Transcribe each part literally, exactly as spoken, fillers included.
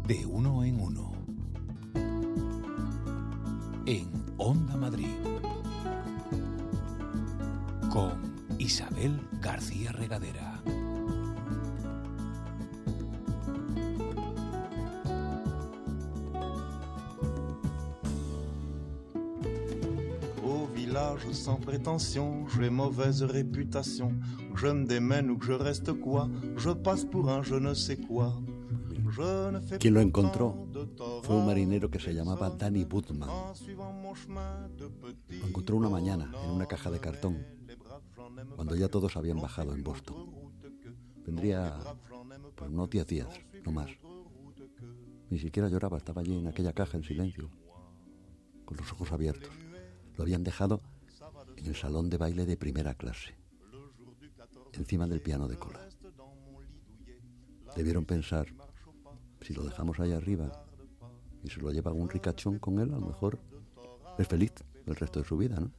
De uno en uno. En Onda Madrid. Con Isabel García Regadera. Au village sans prétention, j'ai mauvaise réputation. Que je me démène ou que je reste quoi, je passe pour un je ne sais quoi. Quien lo encontró fue un marinero que se llamaba Danny Budman. Lo encontró una mañana en una caja de cartón, cuando ya todos habían bajado en Boston. Tendría pues, unos diez días, no más. Ni siquiera lloraba, estaba allí en aquella caja en silencio, con los ojos abiertos. Lo habían dejado en el salón de baile de primera clase, encima del piano de cola. Debieron pensar, si lo dejamos ahí arriba y se lo lleva un ricachón con él, a lo mejor es feliz el resto de su vida, ¿no?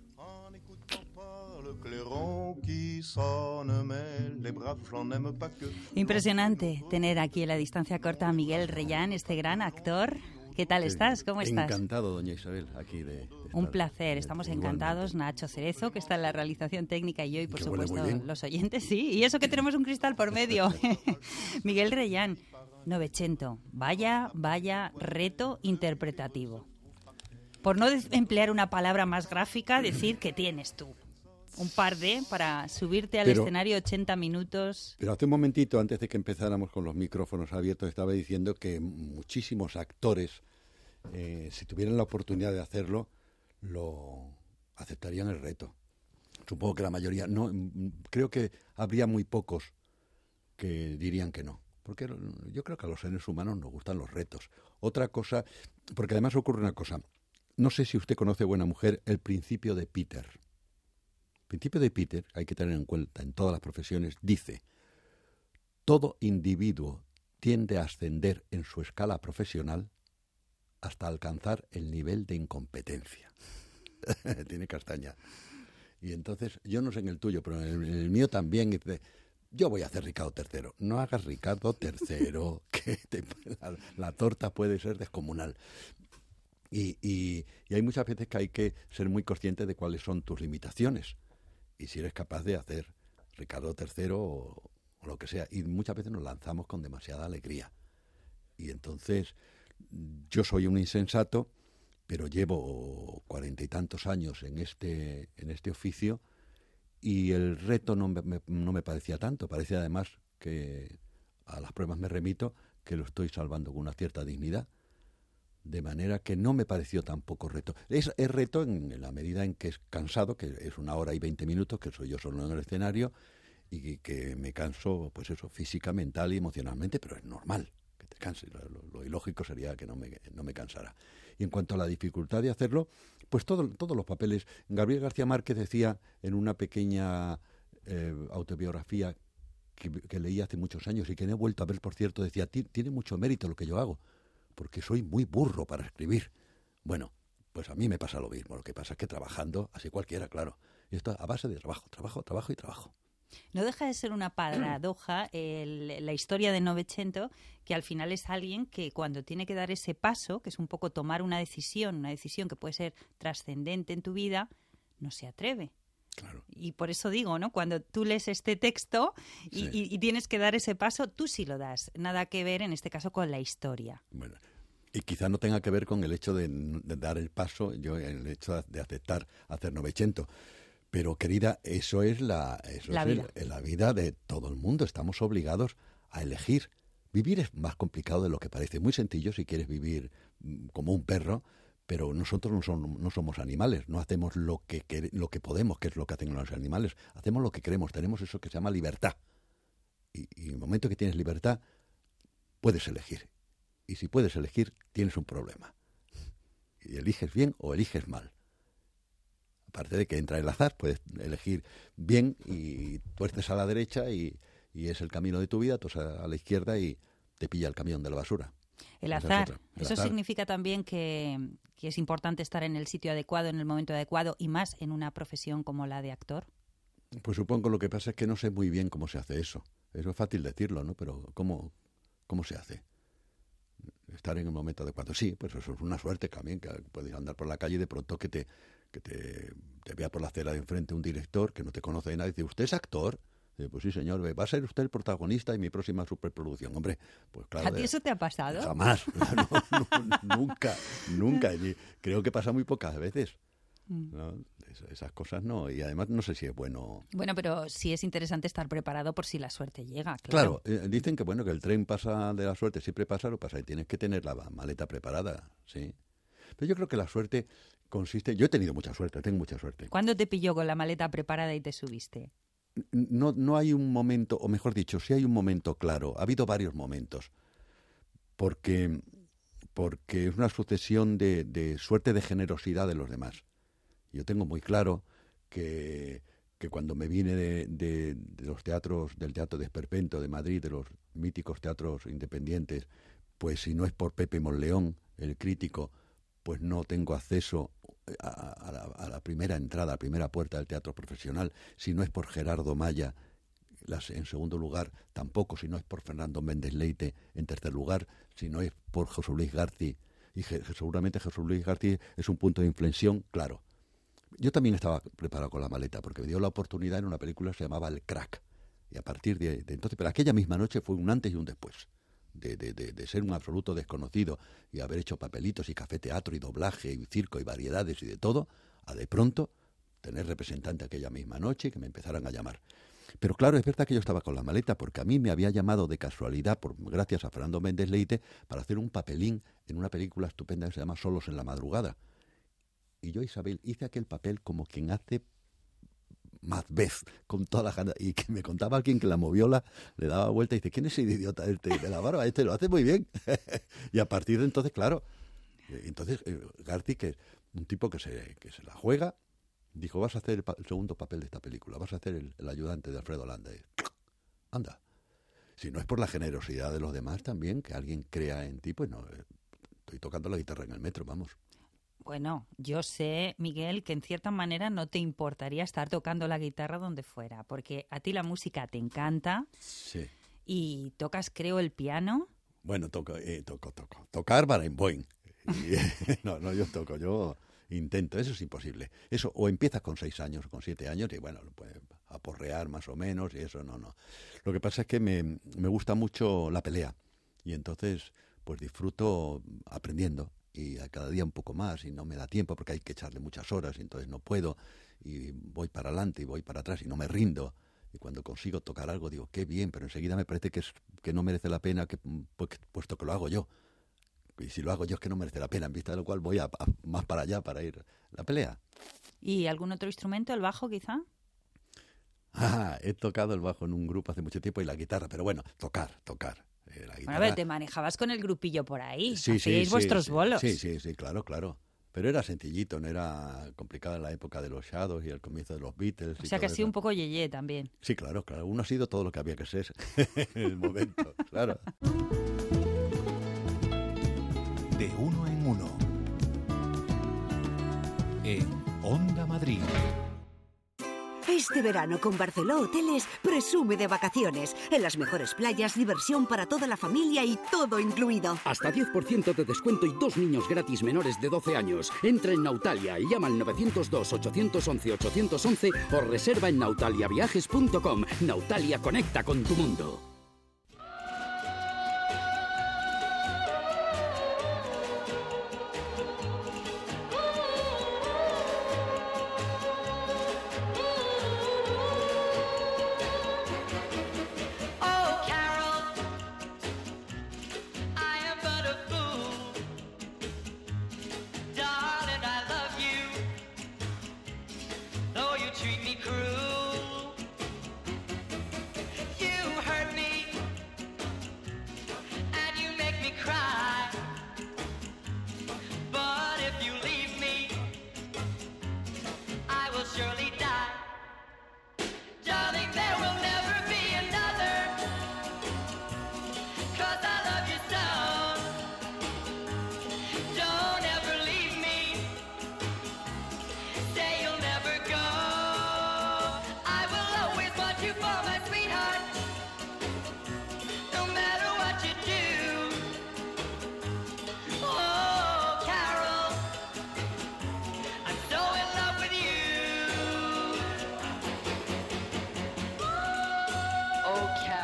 Impresionante tener aquí en la distancia corta a Miguel Reyán, este gran actor. ¿Qué tal estás? ¿Cómo estás? Encantado, doña Isabel, aquí de, de estar. Un placer, estamos encantados. Nacho Cerezo, que está en la realización técnica, y yo, y por supuesto los oyentes, sí. Y eso que tenemos un cristal por medio. Miguel Reyán, Novecento. Vaya, vaya reto interpretativo. Por no emplear una palabra más gráfica, decir que tienes tú un par de para subirte al pero, escenario ochenta minutos. Pero hace un momentito, antes de que empezáramos con los micrófonos abiertos, estaba diciendo que muchísimos actores, eh, si tuvieran la oportunidad de hacerlo, lo aceptarían el reto. Supongo que la mayoría, no, creo que habría muy pocos que dirían que no. Porque yo creo que a los seres humanos nos gustan los retos. Otra cosa, porque además ocurre una cosa. No sé si usted conoce, buena mujer, el principio de Peter. El principio de Peter, hay que tener en cuenta en todas las profesiones, dice: todo individuo tiende a ascender en su escala profesional hasta alcanzar el nivel de incompetencia. Tiene castaña. Y entonces, yo no sé en el tuyo, pero en el, en el mío también dice: yo voy a hacer Ricardo tercero. No hagas Ricardo tercero, que te, la, la torta puede ser descomunal. Y, y, y hay muchas veces que hay que ser muy consciente de cuáles son tus limitaciones. Y si eres capaz de hacer Ricardo tercero o, o lo que sea. Y muchas veces nos lanzamos con demasiada alegría. Y entonces, yo soy un insensato, pero llevo cuarenta y tantos años en este, en este oficio. Y el reto no me, me, no me parecía tanto. Parecía además que a las pruebas me remito que lo estoy salvando con una cierta dignidad. De manera que no me pareció tampoco reto. Es, es reto en la medida en que es cansado, que es una hora y veinte minutos, que soy yo solo en el escenario, y que me canso, pues eso, física, mental y emocionalmente, pero es normal que te canses. Lo, lo, lo ilógico sería que no me, no me cansara. Y en cuanto a la dificultad de hacerlo, pues todo, todos los papeles. Gabriel García Márquez decía en una pequeña eh, autobiografía que, que leí hace muchos años y que no he vuelto a ver, por cierto, decía: tiene mucho mérito lo que yo hago, porque soy muy burro para escribir. Bueno, pues a mí me pasa lo mismo. Lo que pasa es que trabajando, así cualquiera, claro. Y esto a base de trabajo, trabajo, trabajo y trabajo. No deja de ser una paradoja el, la historia de Novecento, que al final es alguien que cuando tiene que dar ese paso, que es un poco tomar una decisión, una decisión que puede ser trascendente en tu vida, no se atreve. Claro. Y por eso digo, ¿no? Cuando tú lees este texto y, sí. y, y tienes que dar ese paso, tú sí lo das. Nada que ver, en este caso, con la historia. Bueno, y quizá no tenga que ver con el hecho de, de dar el paso, yo el hecho de aceptar hacer Novecento. Pero, querida, eso es la, eso la, es vida. El, la vida de todo el mundo. Estamos obligados a elegir. Vivir es más complicado de lo que parece. Muy sencillo si quieres vivir como un perro, pero nosotros no, son, no somos animales, no hacemos lo que, que, lo que podemos, que es lo que hacen los animales. Hacemos lo que queremos, tenemos eso que se llama libertad. Y, y en el momento que tienes libertad, puedes elegir. Y si puedes elegir, tienes un problema. Y eliges bien o eliges mal. Aparte de que entra el azar, puedes elegir bien y tuerces a la derecha y, y es el camino de tu vida, tú a la izquierda y te pilla el camión de la basura. El azar. Es el Eso azar. Significa también que, que es importante estar en el sitio adecuado, en el momento adecuado, y más en una profesión como la de actor. Pues supongo, lo que pasa es que no sé muy bien cómo se hace eso. Eso es fácil decirlo, ¿no? Pero ¿cómo, cómo se hace? estar en el momento adecuado. Sí, pues eso es una suerte también, que puedes andar por la calle y de pronto que te, que te, te vea por la acera de enfrente un director que no te conoce de nada y dice, ¿usted es actor? Dice, pues sí, señor, va a ser usted el protagonista de mi próxima superproducción. Hombre, pues claro. ¿A ti eso te ha pasado? Jamás, no, no, nunca, nunca. Creo que pasa muy pocas veces. ¿No? Esas cosas no, y además no sé si es bueno. Bueno, pero sí es interesante estar preparado por si la suerte llega. Claro, claro eh, dicen que bueno que el tren pasa de la suerte, siempre pasa lo pasa y tienes que tener la maleta preparada, sí. Pero yo creo que la suerte consiste, yo he tenido mucha suerte, tengo mucha suerte. ¿Cuándo te pilló con la maleta preparada y te subiste? No, no hay un momento, o mejor dicho, sí hay un momento claro. Ha habido varios momentos, porque porque es una sucesión de, de suerte, de generosidad de los demás. Yo tengo muy claro que, que cuando me vine de, de, de los teatros, del Teatro de Esperpento de Madrid, de los míticos teatros independientes, pues si no es por Pepe Monleón, el crítico, pues no tengo acceso a, a, la, a la primera entrada, a la primera puerta del teatro profesional. Si no es por Gerardo Maya, las, en segundo lugar, tampoco. Si no es por Fernando Méndez Leite, en tercer lugar. Si no es por José Luis García, y je, seguramente José Luis García es un punto de inflexión, claro. Yo también estaba preparado con la maleta, porque me dio la oportunidad en una película que se llamaba El Crack. Y a partir de, de entonces, pero aquella misma noche fue un antes y un después. De, de, de, de ser un absoluto desconocido y haber hecho papelitos y café teatro y doblaje y circo y variedades y de todo, a de pronto tener representante aquella misma noche y que me empezaran a llamar. Pero claro, es verdad que yo estaba con la maleta, porque a mí me había llamado de casualidad, por, gracias a Fernando Méndez Leite, para hacer un papelín en una película estupenda que se llama Solos en la madrugada. Y yo, Isabel, hice aquel papel como quien hace Macbeth, con toda la ganas, y que me contaba alguien que la moviola le daba vuelta y dice, ¿quién es ese idiota este de la barba? Este lo hace muy bien. Y a partir de entonces, claro, entonces eh, García, que es un tipo que se, que se la juega, dijo, vas a hacer el, pa el segundo papel de esta película, vas a hacer el, el ayudante de Alfredo Landa. Y, anda, si no es por la generosidad de los demás también, que alguien crea en ti, pues no, eh, estoy tocando la guitarra en el metro, vamos. Bueno, yo sé, Miguel, que en cierta manera no te importaría estar tocando la guitarra donde fuera, porque a ti la música te encanta. Sí. Y tocas, creo, el piano. Bueno, toco, eh, toco, toco. Tocar Barenboim. no, no, yo toco, yo intento, eso es imposible. Eso, o empiezas con seis años o con siete años y bueno, lo puedes aporrear más o menos y eso no, no. Lo que pasa es que me, me gusta mucho la pelea y entonces pues disfruto aprendiendo. Y a cada día un poco más y no me da tiempo porque hay que echarle muchas horas y entonces no puedo y voy para adelante y voy para atrás y no me rindo y cuando consigo tocar algo digo qué bien, pero enseguida me parece que, es, que no merece la pena que, pues, puesto que lo hago yo y si lo hago yo es que no merece la pena, en vista de lo cual voy a, a, más para allá para ir a la pelea. ¿Y algún otro instrumento, el bajo quizá? Ah, he tocado el bajo en un grupo hace mucho tiempo y la guitarra, pero bueno, tocar, tocar. Bueno, a ver, te manejabas con el grupillo por ahí, sí, hacíais sí, vuestros sí, bolos. Sí, sí, sí, claro, claro. Pero era sencillito, no era complicado en la época de los Shadows y el comienzo de los Beatles. O sea que ha sido un poco yeye también. Sí, claro, claro. Uno ha sido todo lo que había que ser en el momento, claro. De uno en uno. En Onda Madrid. Este verano con Barceló Hoteles presume de vacaciones. En las mejores playas, diversión para toda la familia y todo incluido. Hasta diez por ciento de descuento y dos niños gratis menores de doce años. Entra en Nautalia y llama al nueve cero dos, ocho once, ocho once o reserva en nautaliaviajes punto com. Nautalia, conecta con tu mundo. Treat me cruel. You hurt me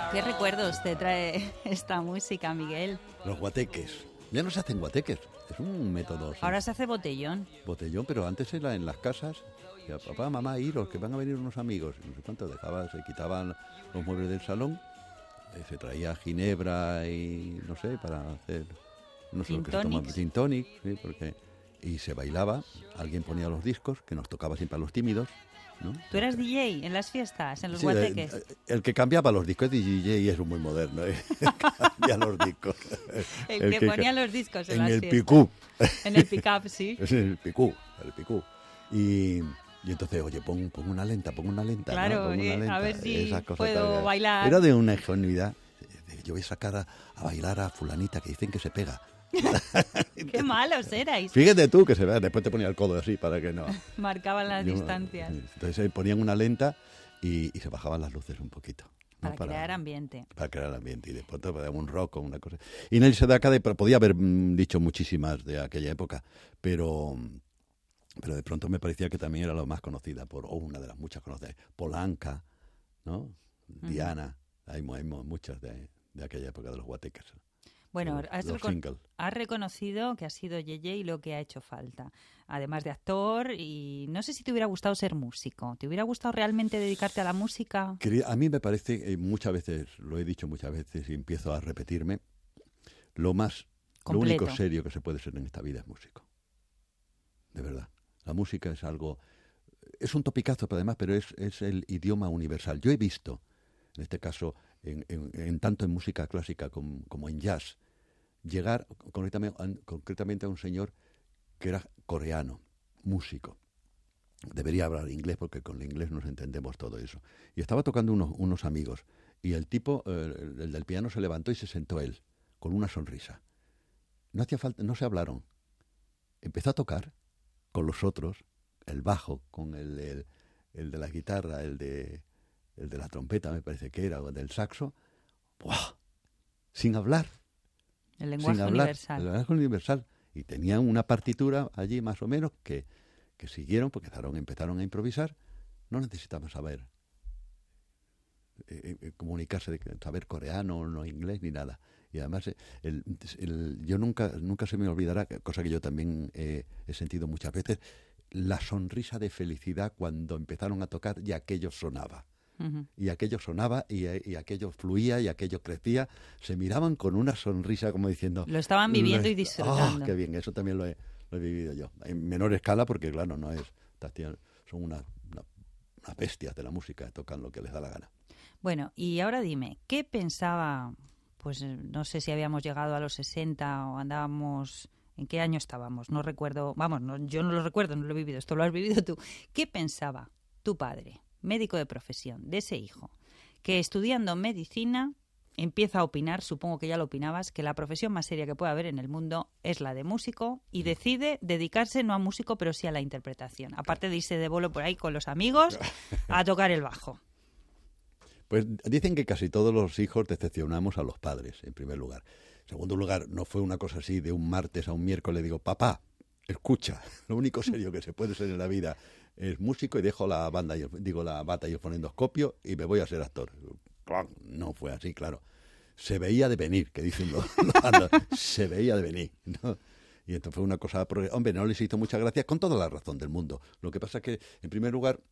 ¿Qué recuerdos te trae esta música, Miguel? Los guateques. Ya no se hacen guateques, es un método. ¿Sí? Ahora se hace botellón. Botellón, pero antes era en las casas. Ya, papá, mamá, iros, que van a venir unos amigos. No sé cuánto dejaba, se quitaban los muebles del salón, eh, se traía ginebra y no sé, para hacer, no sé lo que se tomaba, gin tonic, sí, porque, y se bailaba, alguien ponía los discos, que nos tocaba siempre a los tímidos, ¿no? ¿Tú eras D J en las fiestas, en los sí, guateques? El, el que cambiaba los discos, D J es muy moderno, ¿eh? Cambia los discos. El, el que, que ponía los discos en, en las el fiestas. picú. En el pick-up, sí. En el picú, el picú. Y, y entonces, oye, pon, pon una lenta, pon una lenta. Claro, ¿no? Pon una eh, lenta. A ver si Esas cosas puedo tal, bailar. Era de una ingenuidad. Yo voy a sacar a, a bailar a fulanita que dicen que se pega. Qué malos erais. Fíjate tú que se vea, después te ponía el codo así para que no. Marcaban las Yo, distancias. Entonces ponían una lenta y, y se bajaban las luces un poquito. ¿no? Para, para crear ambiente. Para crear ambiente. Y después te ponían un rock o una cosa. Y en el Sedacade podía haber mm, dicho muchísimas de aquella época, pero, pero de pronto me parecía que también era la más conocida, por o una de las muchas conocidas. Polanca, ¿no? Uh-huh. Diana, hay, hay muchas de, de aquella época de los guateques. Bueno, los, has, los recon- has reconocido que ha sido Yeye y lo que ha hecho falta. Además de actor, y no sé si te hubiera gustado ser músico. ¿Te hubiera gustado realmente dedicarte a la música? A mí me parece, eh, muchas veces, lo he dicho muchas veces y empiezo a repetirme, lo más, completo. Lo único serio que se puede ser en esta vida es músico. De verdad. La música es algo, es un topicazo, pero además, pero es, es el idioma universal. Yo he visto, en este caso, en, en, en tanto en música clásica como, como en jazz, llegar concretamente, concretamente a un señor que era coreano, músico. Debería hablar inglés porque con el inglés nos entendemos todo eso. Y estaba tocando unos, unos amigos y el tipo, eh, el, el del piano, se levantó y se sentó él, con una sonrisa. No hacía falta, no se hablaron. Empezó a tocar con los otros, el bajo, con el, el, el de la guitarra, el de... el de la trompeta me parece que era, o del saxo, ¡buah! Sin hablar. El lenguaje sin hablar, universal. El lenguaje universal. Y tenían una partitura allí más o menos que, que siguieron, porque empezaron, empezaron a improvisar. No necesitaban saber eh, eh, comunicarse, de saber coreano, no inglés, ni nada. Y además, el, el, yo nunca, nunca se me olvidará, cosa que yo también eh, he sentido muchas veces, la sonrisa de felicidad cuando empezaron a tocar y aquello sonaba. Uh-huh. Y aquello sonaba y, y aquello fluía y aquello crecía. Se miraban con una sonrisa como diciendo... Lo estaban viviendo lo, y disfrutando. ¡Oh, qué bien! Eso también lo he, lo he vivido yo. En menor escala porque, claro, no es... Son unas una, una bestias de la música, tocan lo que les da la gana. Bueno, y ahora dime, ¿qué pensaba? Pues no sé si habíamos llegado a los sesenta o andábamos... ¿En qué año estábamos? No recuerdo... Vamos, no, yo no lo recuerdo, no lo he vivido. Esto lo has vivido tú. ¿Qué pensaba tu padre, médico de profesión, de ese hijo, que estudiando medicina empieza a opinar, supongo que ya lo opinabas, que la profesión más seria que puede haber en el mundo es la de músico y decide dedicarse no a músico, pero sí a la interpretación, aparte de irse de bolo por ahí con los amigos a tocar el bajo? Pues dicen que casi todos los hijos decepcionamos a los padres, en primer lugar. En segundo lugar, no fue una cosa así de un martes a un miércoles, digo, papá, escucha, lo único serio que se puede ser en la vida es músico y dejo la banda, y el, digo la bata y el fonendoscopio y me voy a ser actor. No fue así, claro. Se veía de venir, que dicen los, los se veía de venir, ¿no? Y esto fue una cosa, hombre, no les hizo mucha gracia, con toda la razón del mundo. Lo que pasa es que, en primer lugar,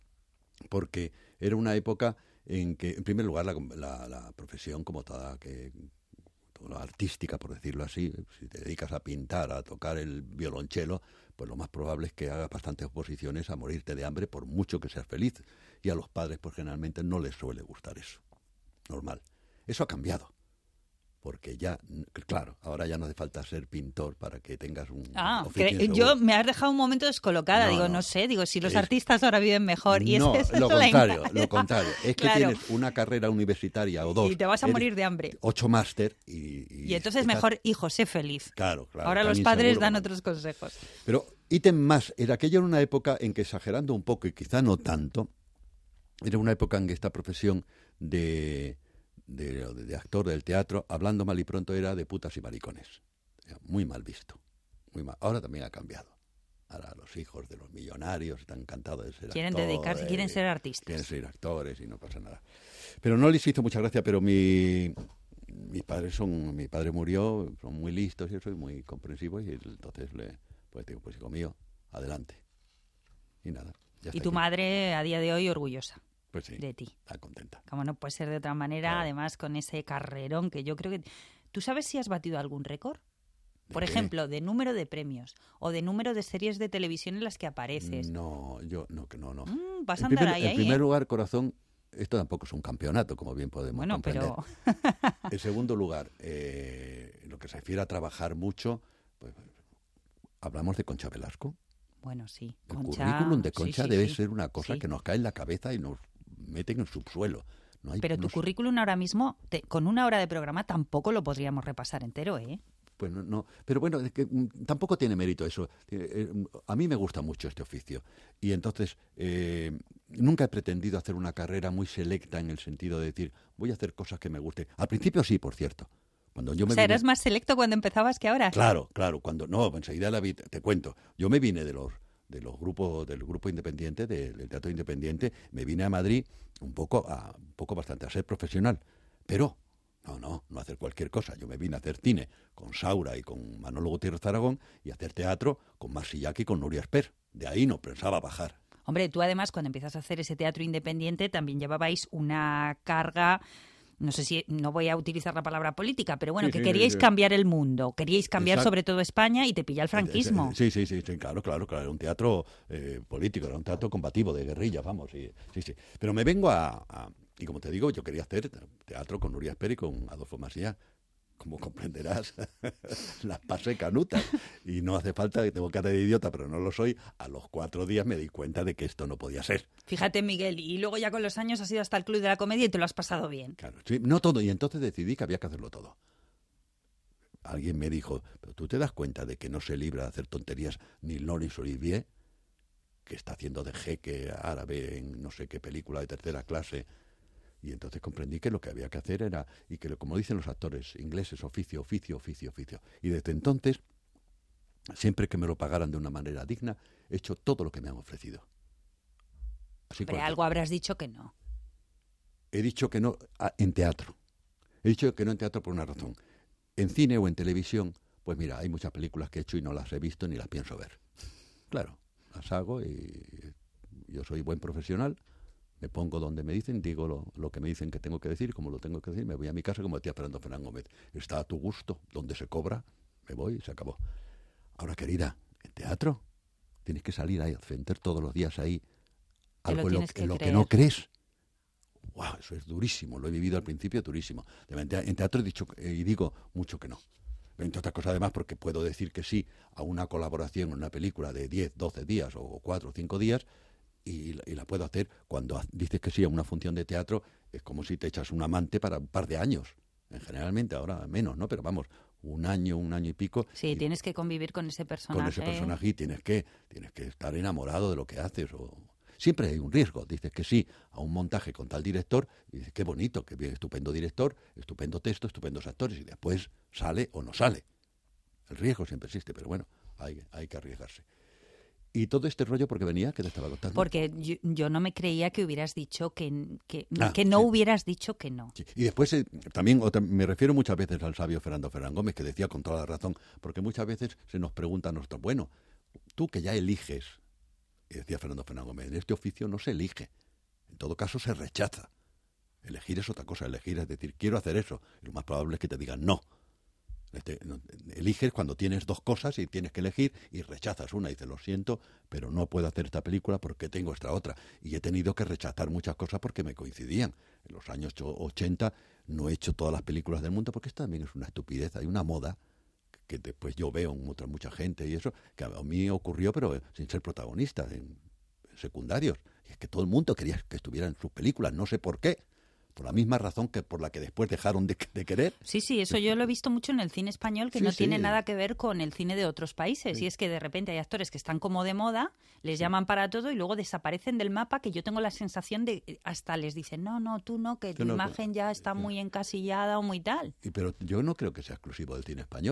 porque era una época en que, en primer lugar, la, la, la profesión como toda, que toda la artística, por decirlo así, si te dedicas a pintar, a tocar el violonchelo, pues lo más probable es que hagas bastantes oposiciones a morirte de hambre por mucho que seas feliz. Y a los padres, pues generalmente no les suele gustar eso. Normal. Eso ha cambiado. Porque ya, claro, ahora ya no hace falta ser pintor para que tengas un ah, oficio que yo me has dejado un momento descolocada. No, digo, no, no sé, digo, si los es, artistas ahora viven mejor. Y no, es lo contrario, lo contrario. Es que claro. tienes una carrera universitaria o dos. Y te vas a morir de hambre. Ocho máster y... Y, y entonces estás... mejor, hijo, sé feliz. Claro, claro. Ahora los padres dan otros consejos. Pero ítem más, era aquello era una época en que, exagerando un poco y quizá no tanto, era una época en que esta profesión de... De, de actor del teatro, hablando mal y pronto, era de putas y maricones. Muy mal visto. Muy mal. Ahora también ha cambiado. Ahora los hijos de los millonarios están encantados de ser quieren actores. Quieren dedicarse, quieren ser artistas. Quieren ser actores y no pasa nada. Pero no les hizo mucha gracia, pero mi, mis padres son, mi padre murió, son muy listos y eso, y muy comprensivos, y entonces le, pues digo, pues hijo mío, adelante. Y nada. Ya y está tu aquí. madre a día de hoy orgullosa. Pues sí, de ti. está contenta. Como no puede ser de otra manera, Claro. además con ese carrerón que yo creo que... ¿Tú sabes si has batido algún récord? Por qué? ejemplo, de número de premios o de número de series de televisión en las que apareces. No, yo no, que no, no. Mm, vas a En andar primer, ahí, en ahí, primer ¿eh? lugar, corazón, esto tampoco es un campeonato, como bien podemos Bueno, comprender. pero... En segundo lugar, eh, lo que se refiere a trabajar mucho, pues hablamos de Concha Velasco. Bueno, sí. El Concha... currículum de sí, Concha sí, debe sí. ser una cosa Sí. que nos cae en la cabeza y nos meten en el subsuelo. No hay, Pero tu no sé- currículum ahora mismo, te- con una hora de programa, tampoco lo podríamos repasar entero, ¿eh? Pues no, no. Pero bueno, es que mm, tampoco tiene mérito eso. Eh, eh, a mí me gusta mucho este oficio. Y entonces, eh, nunca he pretendido hacer una carrera muy selecta en el sentido de decir, voy a hacer cosas que me gusten. Al principio sí, por cierto. Cuando yo me O sea, vine- eras más selecto cuando empezabas que ahora. Claro, claro. Cuando no, enseguida la vi, te cuento. Yo me vine de los de los grupos del grupo independiente, de- del teatro independiente, me vine a Madrid un poco a un poco bastante a ser profesional, pero no, no, no hacer cualquier cosa. Yo me vine a hacer cine con Saura y con Manolo Gutiérrez Aragón y a hacer teatro con Masillaki y con Nuria Esper. De ahí no pensaba bajar. Hombre, tú además cuando empiezas a hacer ese teatro independiente también llevabais una carga, no sé si, no voy a utilizar la palabra política, pero bueno, Sí, que sí, queríais sí. cambiar el mundo, queríais cambiar Exacto. sobre todo España y te pilla el franquismo. Sí, sí, sí, sí, claro, claro, claro. Era un teatro eh, político, era un teatro combativo, de guerrilla, vamos, sí, sí, sí. Pero me vengo a, a- y como te digo, yo quería hacer teatro con Nuria Esper y con Adolfo Masía. Como comprenderás, las pasé canutas. Y no hace falta, que tengo cara de idiota, pero no lo soy. A los cuatro días me di cuenta de que esto no podía ser. Fíjate, Miguel, y luego ya con los años has ido hasta el Club de la Comedia y te lo has pasado bien. Claro, sí, no todo. Y entonces decidí que había que hacerlo todo. Alguien me dijo, pero tú te das cuenta de que no se libra de hacer tonterías ni Laurence Olivier, que está haciendo de jeque árabe en no sé qué película de tercera clase. Y entonces comprendí que lo que había que hacer era, y que como dicen los actores ingleses, oficio, oficio, oficio, oficio. Y desde entonces, siempre que me lo pagaran de una manera digna, he hecho todo lo que me han ofrecido. Así Pero cualquier- algo habrás dicho que no. He dicho que no a- en teatro. He dicho que no en teatro por una razón. En cine o en televisión, pues mira, hay muchas películas que he hecho y no las he visto ni las pienso ver. Claro, las hago y yo soy buen profesional, me pongo donde me dicen, digo lo, lo que me dicen que tengo que decir, como lo tengo que decir, me voy a mi casa como decía Fernando Fernán Gómez. Está a tu gusto, donde se cobra, me voy y se acabó. Ahora, querida, en teatro tienes que salir ahí, a defender todos los días ahí Te lo algo en lo, tienes que en lo que creer. no crees. Wow, eso es durísimo, lo he vivido al principio durísimo. En teatro he dicho eh, y digo mucho que no. Entre otras cosas, además, porque puedo decir que sí a una colaboración en una película de diez, doce días o cuatro o cinco días y, y la puedo hacer cuando dices que sí a una función de teatro, es como si te echas un amante para un par de años. Generalmente, ahora menos, ¿no? Pero vamos, un año, un año y pico. Sí, y tienes que convivir con ese personaje. con ese personaje y tienes que, tienes que estar enamorado de lo que haces o... Siempre hay un riesgo. Dices que sí a un montaje con tal director y dices, qué bonito, qué bien, estupendo director, estupendo texto, estupendos actores y después sale o no sale. El riesgo siempre existe, pero bueno, hay, hay que arriesgarse. Y todo este rollo, porque venía, que te estaba contando. Porque yo, yo no me creía que hubieras dicho que, que, Ah, que no sí. hubieras dicho que no. Sí. Y después eh, también otra- me refiero muchas veces al sabio Fernando Fernán Gómez, que decía con toda la razón, porque muchas veces se nos pregunta a nosotros, bueno, tú que ya eliges, y decía Fernando Fernán Gómez, en este oficio no se elige, en todo caso se rechaza. Elegir es otra cosa, elegir es decir, quiero hacer eso, y lo más probable es que te digan no. Este, no, eliges cuando tienes dos cosas y tienes que elegir y rechazas una y dices, lo siento, pero no puedo hacer esta película porque tengo esta otra. Y he tenido que rechazar muchas cosas porque me coincidían. En los años ochenta no he hecho todas las películas del mundo porque esto también es una estupidez, hay una moda que después yo veo en otra mucha gente y eso, que a mí ocurrió pero sin ser protagonista, en secundarios. Y es que todo el mundo quería que estuviera en sus películas, no sé por qué. Por la misma razón que por la que después dejaron de, de querer. Sí, sí, eso yo lo he visto mucho en el cine español, que Sí, no sí. tiene nada que ver con el cine de otros países. Sí. Y es que de repente hay actores que están como de moda, les llaman para todo y luego desaparecen del mapa, que yo tengo la sensación de, hasta les dicen, no, no, tú no, que Tú tu no, imagen ya está sí. muy encasillada o muy tal. Y, pero yo no creo que sea exclusivo del cine español.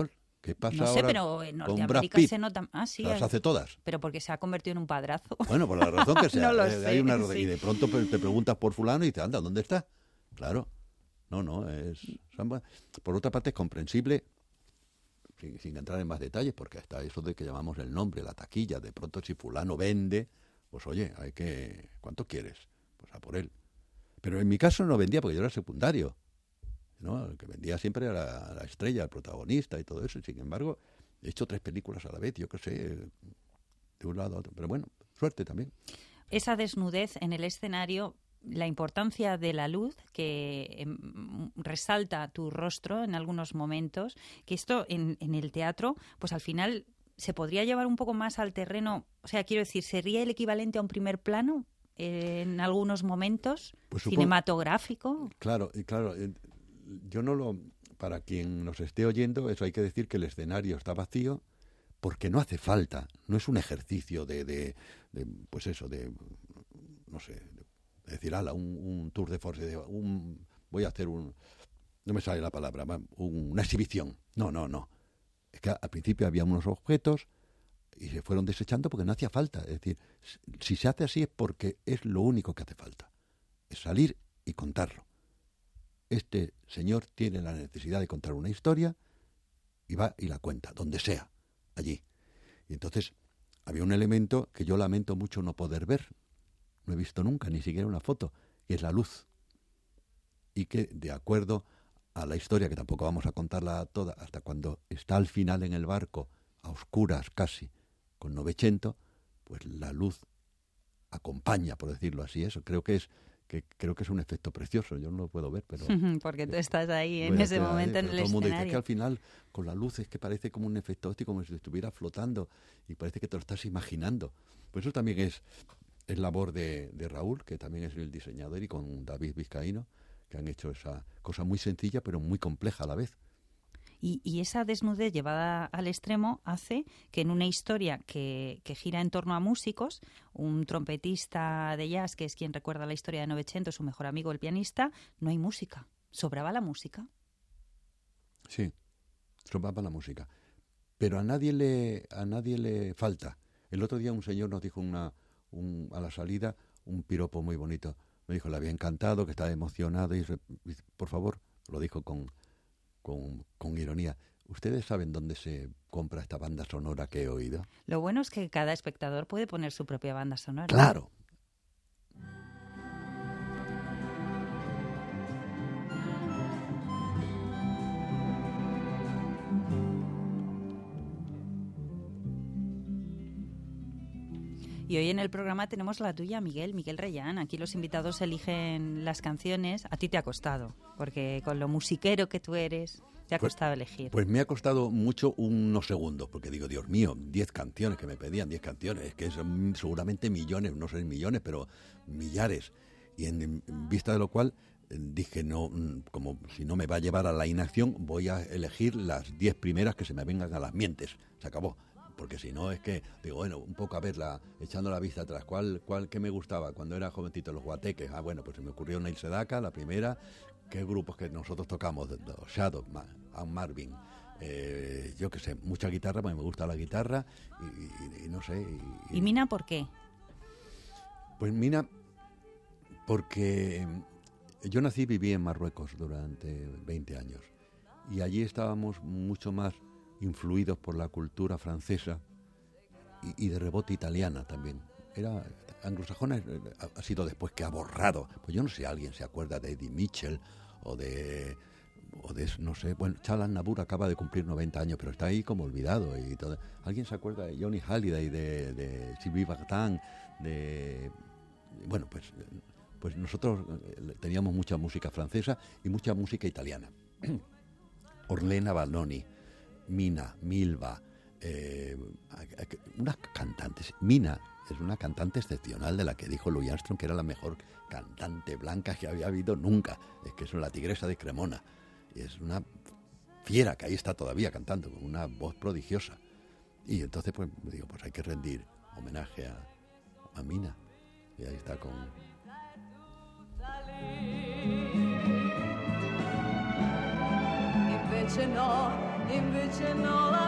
¿Qué pasa no sé, ahora pero en con Brad Norteamérica Pitt? se nota... Ah, sí. Las hace todas. Pero porque se ha convertido en un padrazo. Bueno, por la razón que sea. No lo eh, sé, hay una, sí. Y de pronto te preguntas por fulano y dices, anda, ¿dónde está? Claro. No, no, es... Por otra parte es comprensible, sin, sin entrar en más detalles, porque hasta eso de que llamamos el nombre, la taquilla, de pronto si fulano vende, pues oye, hay que... ¿Cuánto quieres? Pues a por él. Pero en mi caso no vendía porque yo era secundario, ¿no? El que vendía siempre era la, la estrella, el protagonista y todo eso. Y sin embargo, he hecho tres películas a la vez, yo qué sé, de un lado a otro. Pero bueno, suerte también. Esa desnudez en el escenario, la importancia de la luz que eh, resalta tu rostro en algunos momentos, que esto en, en el teatro, pues al final se podría llevar un poco más al terreno, o sea, quiero decir, ¿sería el equivalente a un primer plano eh, en algunos momentos? Pues supongo, cinematográfico. Claro, y claro, eh, yo no lo... Para quien nos esté oyendo, eso hay que decir que el escenario está vacío porque no hace falta, no es un ejercicio de, de, de pues eso, de, no sé, de decir, ala, un, un tour de force, de un, voy a hacer un, no me sale la palabra, un, una exhibición. No, no, no. Es que al principio había unos objetos y se fueron desechando porque no hacía falta. Es decir, si se hace así es porque es lo único que hace falta. Es salir y contarlo. Este señor tiene la necesidad de contar una historia y va y la cuenta, donde sea, allí. Y entonces había un elemento que yo lamento mucho no poder ver. No he visto nunca, ni siquiera una foto, que es la luz. Y que, de acuerdo a la historia, que tampoco vamos a contarla toda, hasta cuando está al final en el barco, a oscuras casi, con Novecento, pues la luz acompaña, por decirlo así, eso. Creo que es que creo que es un efecto precioso, yo no lo puedo ver, pero... Porque tú estás ahí en ese momento ahí, en el todo el mundo escenario. dice que al final, con la luz, es que parece como un efecto óptico, como si estuviera flotando, y parece que te lo estás imaginando. Pues eso también es, es labor de, de Raúl, que también es el diseñador, y con David Vizcaíno, que han hecho esa cosa muy sencilla, pero muy compleja a la vez. Y, y esa desnudez llevada al extremo hace que en una historia que, que gira en torno a músicos, un trompetista de jazz, que es quien recuerda la historia de Novecento, su mejor amigo el pianista, no hay música. ¿Sobraba la música? Sí, sobraba la música. Pero a nadie le, a nadie le falta. El otro día un señor nos dijo una, un, a la salida un piropo muy bonito. Me dijo, le había encantado, que estaba emocionado y, y por favor, lo dijo con... Con, con ironía. ¿Ustedes saben dónde se compra esta banda sonora que he oído? Lo bueno es que cada espectador puede poner su propia banda sonora. ¡Claro! Y hoy en el programa tenemos la tuya, Miguel, Miguel Reyán. Aquí los invitados eligen las canciones. A ti te ha costado, porque con lo musiquero que tú eres, te ha costado pues, elegir. Pues me ha costado mucho unos segundos, porque digo, Dios mío, diez canciones que me pedían, diez canciones, que son seguramente millones, no sé millones, pero millares. Y en, en vista de lo cual dije, no, como si no me va a llevar a la inacción, voy a elegir las diez primeras que se me vengan a las mientes. Se acabó. Porque si no es que, digo, bueno, un poco a verla, echando la vista atrás, ¿cuál, cuál qué me gustaba cuando era jovencito? Los guateques. Ah, bueno, pues se me ocurrió Neil Sedaka, la primera. ¿Qué grupos que nosotros tocamos? Los Shadows, Ann Marvin, eh, yo qué sé, mucha guitarra, porque me gusta la guitarra y, y, y no sé. Y, y, ¿Y Mina por qué? Pues Mina, porque yo nací y viví en Marruecos durante veinte años. Y allí estábamos mucho más influidos por la cultura francesa y, y de rebote italiana también. Era anglosajona, ha sido después que ha borrado. Pues yo no sé si alguien se acuerda de Eddie Mitchell o de, o de no sé, bueno, Charles Aznavour acaba de cumplir noventa años, pero está ahí como olvidado y todo. ¿Alguien se acuerda de Johnny Hallyday, de, de Sylvie Vartan, de bueno, pues pues nosotros teníamos mucha música francesa y mucha música italiana. Orlena Vanoni, Mina, Milva, eh, unas cantantes. Mina es una cantante excepcional, de la que dijo Louis Armstrong que era la mejor cantante blanca que había habido nunca. Es que es la tigresa de Cremona. Y es una fiera que ahí está todavía cantando, con una voz prodigiosa. Y entonces, pues digo, pues hay que rendir homenaje a, a Mina. Y ahí está con... Invece no, invece no.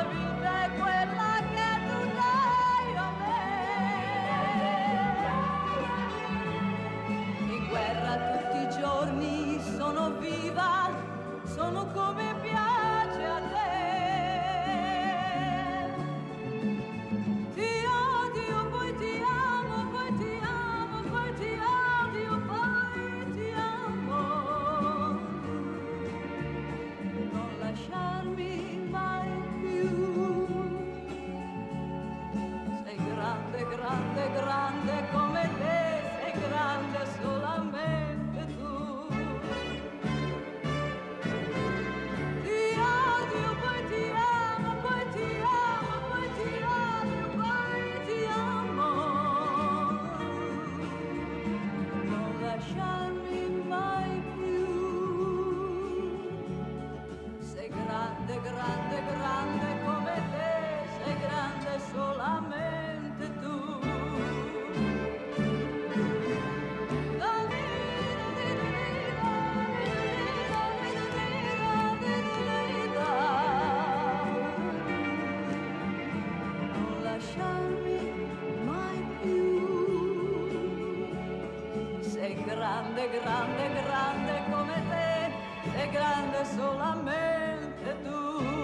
grande, grande come te, è grande solamente tu.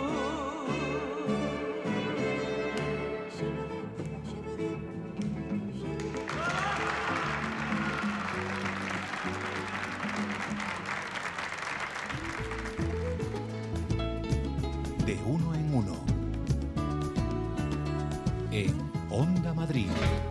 De uno en uno. En Onda Madrid.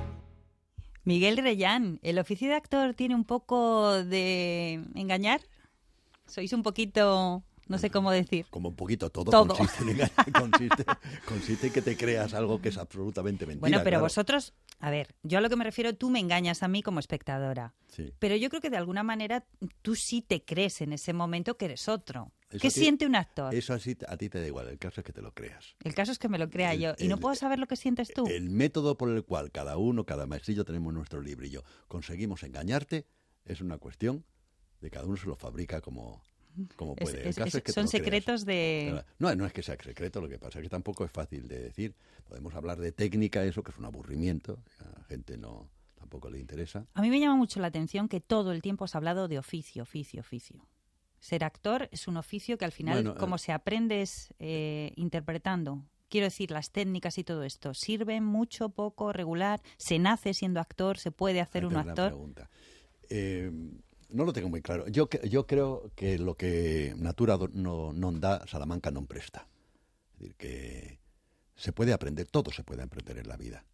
Miguel Reyán, ¿el oficio de actor tiene un poco de engañar? ¿Sois un poquito, no sé cómo decir? Como un poquito, todo, Todo. Consiste, en engañar, consiste, consiste en que te creas algo que es absolutamente mentira. Bueno, pero claro. vosotros, a ver, yo a lo que me refiero, tú me engañas a mí como espectadora. Sí. Pero yo creo que de alguna manera tú sí te crees en ese momento que eres otro. Eso ¿Qué a ti- siente un actor? Eso así a ti te da igual, el caso es que te lo creas. El caso es que me lo crea El- yo. ¿Y no el- puedo saber lo que sientes tú? El método por el cual cada uno, cada maestrillo tenemos nuestro librillo, conseguimos engañarte, es una cuestión de cada uno se lo fabrica como, como Es- puede. El es- caso es- es que te son lo creas. secretos de... Claro. No, no es que sea secreto, lo que pasa es que tampoco es fácil de decir. Podemos hablar de técnica, eso que es un aburrimiento, a la gente no tampoco le interesa. A mí me llama mucho la atención que todo el tiempo has hablado de oficio, oficio, oficio. Ser actor es un oficio que al final, Bueno, como eh, se aprende es eh, interpretando. Quiero decir, las técnicas y todo esto, ¿sirven mucho, poco, regular? ¿Se nace siendo actor? ¿Se puede hacer Ahí un tengo una actor? pregunta. Eh, no lo tengo muy claro. Yo, que- yo creo que lo que natura do- no, non dá, Salamanca non presta. Es decir, que se puede aprender, todo se puede aprender en la vida.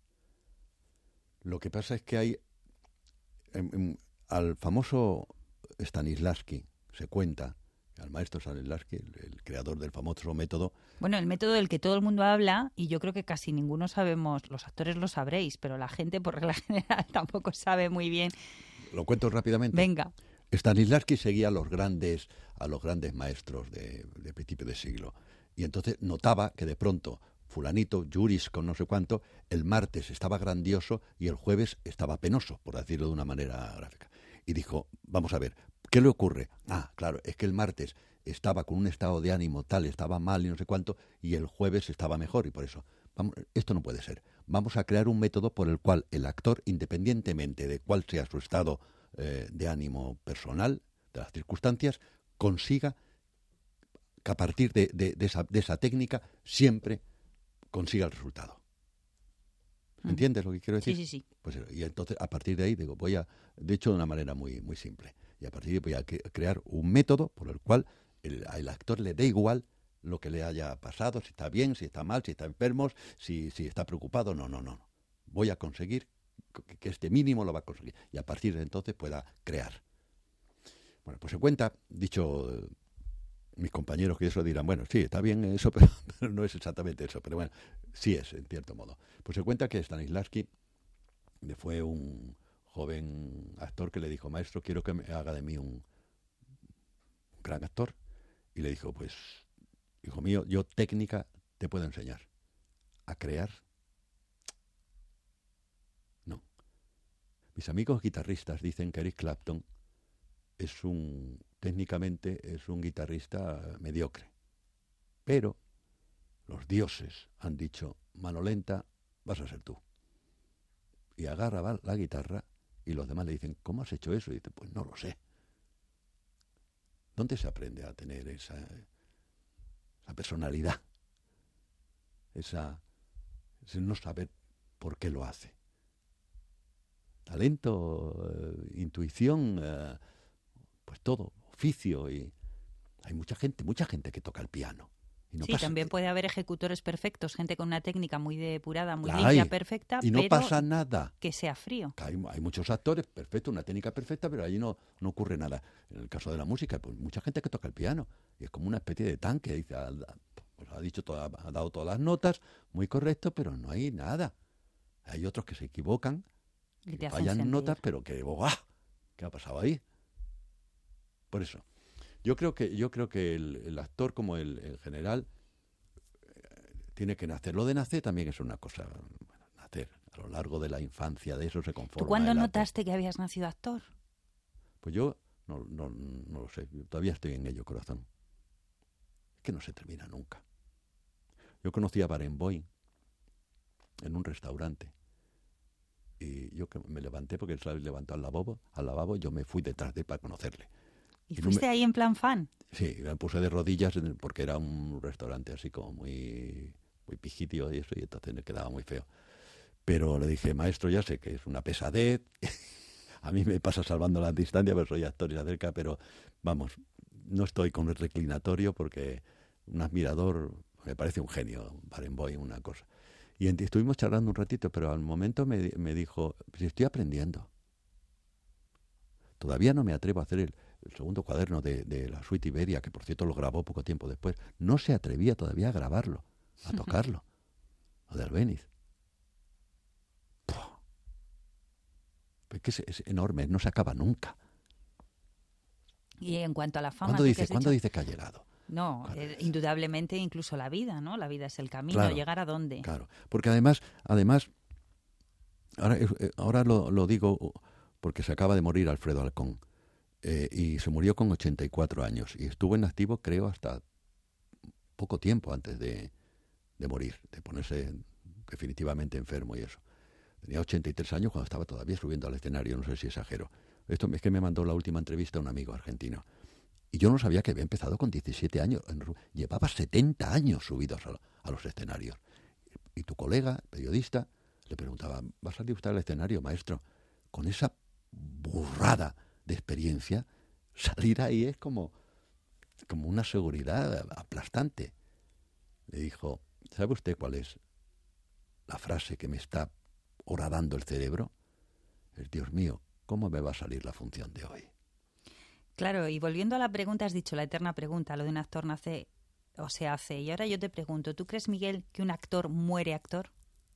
Lo que pasa es que hay em, em, al famoso Stanislavski se cuenta, al maestro Stanislavski, el, el creador del famoso método. Bueno, el método del que todo el mundo habla, y yo creo que casi ninguno sabemos, los actores lo sabréis, pero la gente por regla general tampoco sabe muy bien. Lo cuento rápidamente. Venga. Stanislavski seguía a los grandes, a los grandes maestros de, de principio de siglo. Y entonces notaba que de pronto fulanito, Juris con no sé cuánto, el martes estaba grandioso y el jueves estaba penoso, por decirlo de una manera gráfica. Y dijo, vamos a ver, ¿qué le ocurre? Ah, claro, es que el martes estaba con un estado de ánimo tal, estaba mal y no sé cuánto, y el jueves estaba mejor, y por eso, vamos, esto no puede ser. Vamos a crear un método por el cual el actor, independientemente de cuál sea su estado eh, de ánimo personal, de las circunstancias, consiga que a partir de, de, de, esa, de esa técnica siempre consiga el resultado. ¿Entiendes lo que quiero decir? Sí, sí, sí. Pues, y entonces, a partir de ahí, digo, voy a, de hecho, de una manera muy, muy simple, y a partir de ahí voy a que- crear un método por el cual el, al actor le dé igual lo que le haya pasado, si está bien, si está mal, si está enfermo, si, si está preocupado, no, no, no. Voy a conseguir que, que este mínimo lo va a conseguir, y a partir de entonces pueda crear. Bueno, pues se cuenta, dicho eh, mis compañeros que eso dirán, bueno, sí, está bien eso, pero, pero no es exactamente eso, pero bueno, sí es, en cierto modo. Pues se cuenta que Stanislavski le fue un joven actor que le dijo, maestro, quiero que me haga de mí un gran actor. Y le dijo, pues, hijo mío, yo técnica te puedo enseñar. A crear, no. Mis amigos guitarristas dicen que Eric Clapton es un, técnicamente es un guitarrista mediocre. Pero los dioses han dicho, mano lenta, vas a ser tú. Y agarra la guitarra y los demás le dicen, ¿cómo has hecho eso? Y dice, pues no lo sé. ¿Dónde se aprende a tener esa, esa personalidad? Esa, ese no saber por qué lo hace. Talento, eh, intuición, eh, pues todo, oficio. Y hay mucha gente, mucha gente que toca el piano. Y no sí, pasa, también puede haber ejecutores perfectos, gente con una técnica muy depurada, muy La limpia, hay, perfecta, y no pero pasa nada. que sea frío. Hay, hay muchos actores perfectos, una técnica perfecta, pero allí no, no ocurre nada. En el caso de la música, pues mucha gente que toca el piano, y es como una especie de tanque, dice, ha, pues ha dicho toda, ha dado todas las notas, muy correcto, pero no hay nada. Hay otros que se equivocan, Y que te hacen fallan sentir. notas, pero que, ¡buah! ¿Qué ha pasado ahí? Por eso, yo creo que, yo creo que el, el actor, como el, el general, tiene que nacer. Lo de nacer también es una cosa, bueno, nacer. A lo largo de la infancia, de eso se conforma. ¿Tú cuándo el acto. notaste que habías nacido actor? Pues yo no, no, no lo sé, yo todavía estoy en ello, corazón. Es que no se termina nunca. Yo conocí a Barenboim en un restaurante. Y yo que me levanté porque él se levantó al lavabo, al lavabo, yo me fui detrás de él para conocerle. ¿Y, y fuiste no me... ahí en plan fan? Sí, me puse de rodillas porque era un restaurante así como muy, muy pijitio y eso, y entonces me quedaba muy feo. Pero le dije, maestro, ya sé que es una pesadez, a mí me pasa salvando la distancia, pero soy actor y se acerca, pero vamos, no estoy con el reclinatorio porque un admirador, me parece un genio, Barenboim, una cosa. Y estuvimos charlando un ratito, pero al momento me, me dijo, si estoy aprendiendo. Todavía no me atrevo a hacer el, el segundo cuaderno de, de la suite Iberia, que por cierto lo grabó poco tiempo después. No se atrevía todavía a grabarlo, a tocarlo. Lo de Albéniz. Es que es, es enorme, no se acaba nunca. Y en cuanto a la fama... ¿Cuándo dice, que ¿cuándo dicho? dice que ha llegado? No, eh, indudablemente incluso la vida, ¿no? La vida es el camino, Claro, llegar a dónde. Claro, porque además, además ahora, ahora lo, lo digo porque se acaba de morir Alfredo Alcón, eh, y se murió con ochenta y cuatro años, y estuvo en activo, creo, hasta poco tiempo antes de, de morir, de ponerse definitivamente enfermo y eso. Tenía ochenta y tres años cuando estaba todavía subiendo al escenario, no sé si exagero. Esto es que me mandó la última entrevista un amigo argentino. Y yo no sabía que había empezado con diecisiete años. Llevaba setenta años subidos a, a los escenarios. Y tu colega, periodista, le preguntaba, ¿va a salir usted al escenario, maestro? Con esa burrada de experiencia, salir ahí es como, como una seguridad aplastante. Le dijo, ¿sabe usted cuál es la frase que me está horadando el cerebro? Es, Dios mío, ¿cómo me va a salir la función de hoy? Claro, y volviendo a la pregunta, has dicho la eterna pregunta, lo de un actor nace o se hace. Y ahora yo te pregunto, ¿tú crees, Miguel, que un actor muere actor?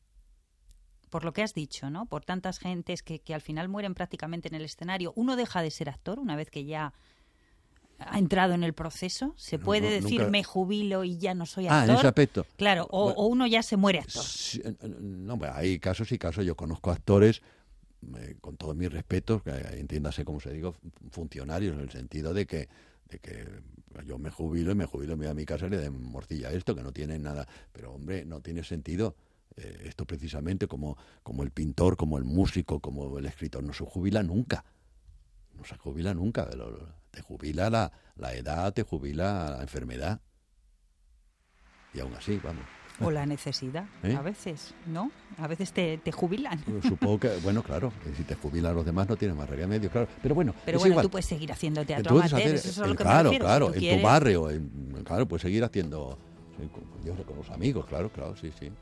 Por lo que has dicho, ¿no? Por tantas gentes que, que al final mueren prácticamente en el escenario. ¿Uno deja de ser actor una vez que ya ha entrado en el proceso? ¿Se No, puede no, decir nunca... me jubilo y ya no soy actor? Ah, en ese aspecto. Claro, o, bueno, o uno ya se muere actor. Sí, no, bueno, hay casos y casos. Yo conozco actores, eh, con todos mis respetos, que entiéndase como se digo, funcionarios, en el sentido de que, de que yo me jubilo y me jubilo, me voy a mi casa y le den morcilla a esto, que no tiene nada. Pero, hombre, no tiene sentido. Eh, esto precisamente como, como el pintor, como el músico, como el escritor, no se jubila nunca. No se jubila nunca. Te jubila la, la edad, te jubila la enfermedad. Y aún así, vamos. O la necesidad, ¿Eh? a veces, ¿no? A veces te, te jubilan. Supongo que, bueno, claro, si te jubilan los demás no tienes más remedio, claro. Pero bueno, Pero es bueno, igual. tú puedes seguir haciendo teatro amateur, hacer, eso es a el, lo que claro, me refiero. Claro, si tú en quieres... tu barrio, en, claro, puedes seguir haciendo, yo sé, con los amigos, claro, claro, sí, sí.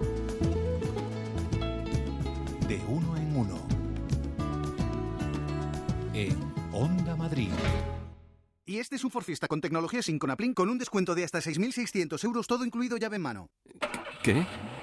De uno en uno. En Onda Madrid. Y este es un Ford Fiesta con tecnología Synconaplin con un descuento de hasta seis mil seiscientos euros, todo incluido llave en mano. ¿Qué?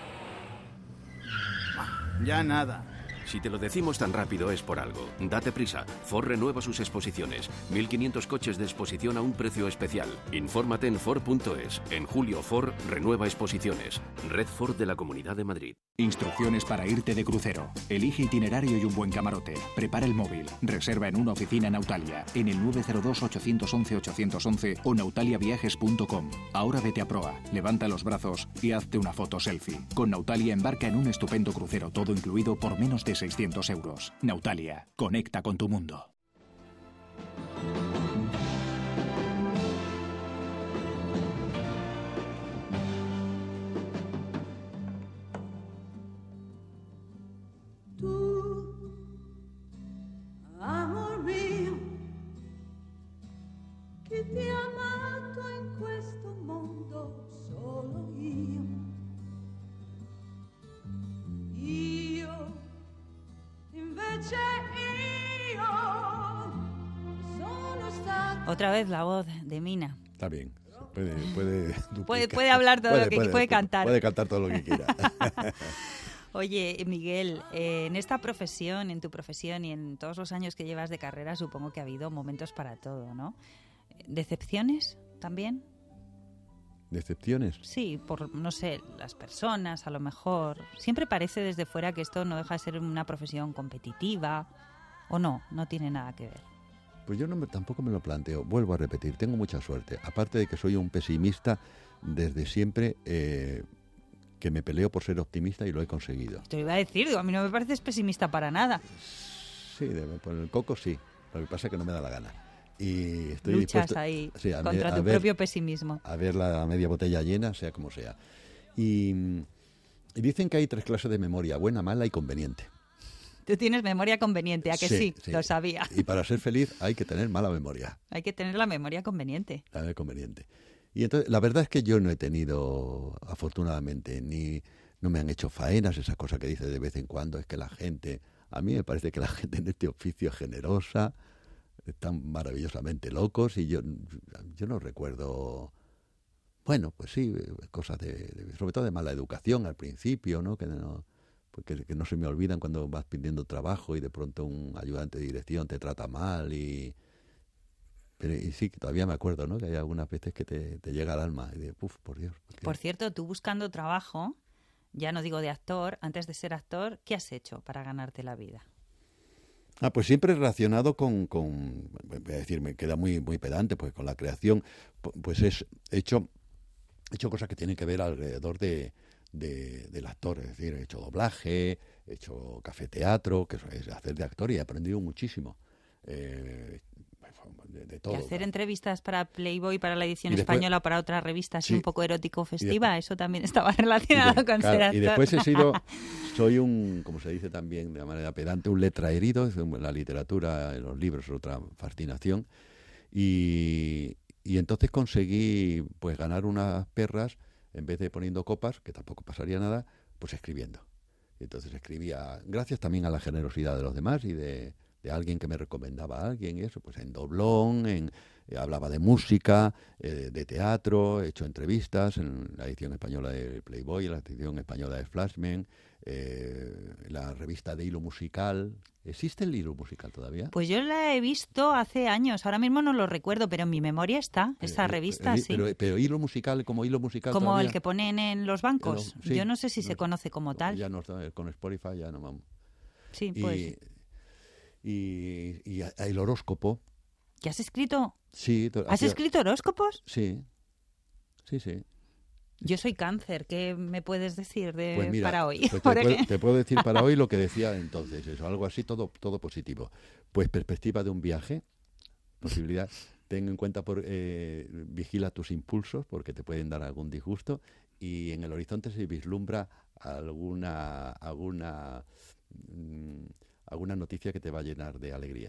Ya nada. Si te lo decimos tan rápido es por algo. Date prisa. Ford renueva sus exposiciones. mil quinientos coches de exposición a un precio especial. Infórmate en Ford punto es. En julio Ford renueva exposiciones. Red Ford de la Comunidad de Madrid. Instrucciones para irte de crucero. Elige itinerario y un buen camarote. Prepara el móvil. Reserva en una oficina en Nautalia. En el nueve cero dos, ocho once, ocho once o nautalia viajes punto com. Ahora vete a proa. Levanta los brazos y hazte una foto selfie. Con Nautalia embarca en un estupendo crucero todo incluido por menos de seiscientos euros. Nautalia, conecta con tu mundo. Tu amor mio, che ti ha amato in questo mondo solo io. Io invece io sono stata. Otra vez la voz de Mina. Está bien. Puede, puede, puede, puede hablar todo puede, lo que puede, puede cantar. Puede cantar todo lo que quiera. Oye, Miguel, eh, en esta profesión, en tu profesión y en todos los años que llevas de carrera, supongo que ha habido momentos para todo, ¿no? ¿Decepciones también? ¿Decepciones? Sí, por, no sé, las personas, a lo mejor. Siempre parece desde fuera que esto no deja de ser una profesión competitiva, ¿o no? No tiene nada que ver. Pues yo no me, tampoco me lo planteo. Vuelvo a repetir, tengo mucha suerte. Aparte de que soy un pesimista desde siempre, eh, que me peleo por ser optimista y lo he conseguido. Te iba a decir, digo, a mí no me pareces pesimista para nada. Sí, de, por el coco sí, lo que pasa es que no me da la gana. Y estoy Luchas dispuesto, ahí sí, a contra a tu ver, propio pesimismo. A ver la media botella llena, sea como sea. Y, y dicen que hay tres clases de memoria, buena, mala y conveniente. Tú tienes memoria conveniente, ¿a que sí? Sí, sí? Lo sabía. Y para ser feliz hay que tener mala memoria. Hay que tener la memoria conveniente. La memoria conveniente. Y entonces, la verdad es que yo no he tenido, afortunadamente, ni no me han hecho faenas, esa cosa que dice de vez en cuando, es que la gente, a mí me parece que la gente en este oficio es generosa, están maravillosamente locos y yo, yo no recuerdo, bueno, pues sí, cosas de, de sobre todo de mala educación al principio, ¿no? Que no, porque, que no se me olvidan cuando vas pidiendo trabajo y de pronto un ayudante de dirección te trata mal y... Pero y sí, que todavía me acuerdo, ¿no? Que hay algunas veces que te, te llega al alma y de, puf, por Dios. ¿Por, por cierto, tú buscando trabajo, ya no digo de actor, antes de ser actor, ¿qué has hecho para ganarte la vida? Ah, pues siempre relacionado con, con, voy a decir, me queda muy muy pedante, pues con la creación, pues es he hecho, he hecho cosas que tienen que ver alrededor de, de, del actor, es decir, he hecho doblaje, he hecho café-teatro, que es hacer de actor y he aprendido muchísimo. Eh, De, de todo. Y hacer entrevistas para Playboy, para la edición después, española o para otra revista así sí, un poco erótico festiva, después, eso también estaba relacionado de, con claro, ser actor. Y después he sido, soy un, como se dice también de manera pedante, un letraherido, la literatura, los libros es otra fascinación, y, y entonces conseguí pues ganar unas perras, en vez de poniendo copas, que tampoco pasaría nada, pues escribiendo. Y entonces escribía, gracias también a la generosidad de los demás y de... de alguien que me recomendaba a alguien y eso, pues en doblón, en, eh, hablaba de música, eh, de teatro, he hecho entrevistas en la edición española de Playboy, en la edición española de Flashman, eh, la revista de Hilo Musical. ¿Existe el Hilo Musical todavía? Pues yo la he visto hace años, ahora mismo no lo recuerdo, pero en mi memoria está, esa eh, revista, el, sí. Pero, pero Hilo Musical, como Hilo Musical Como todavía? el que ponen en los bancos, el, sí, yo no sé si no, se conoce como tal. Ya no, con Spotify ya no vamos. Sí, pues... Y, Y, y el horóscopo. ¿Qué has escrito? Sí. ¿Has hacía... escrito horóscopos? Sí, sí, sí. Yo soy cáncer, ¿qué me puedes decir de pues mira, para hoy? Pues te, puedo, te puedo decir para hoy lo que decía entonces, eso, algo así, todo, todo positivo. Pues perspectiva de un viaje, posibilidad, ten en cuenta, por, eh, vigila tus impulsos porque te pueden dar algún disgusto y en el horizonte se vislumbra alguna... alguna mmm, alguna noticia que te va a llenar de alegría.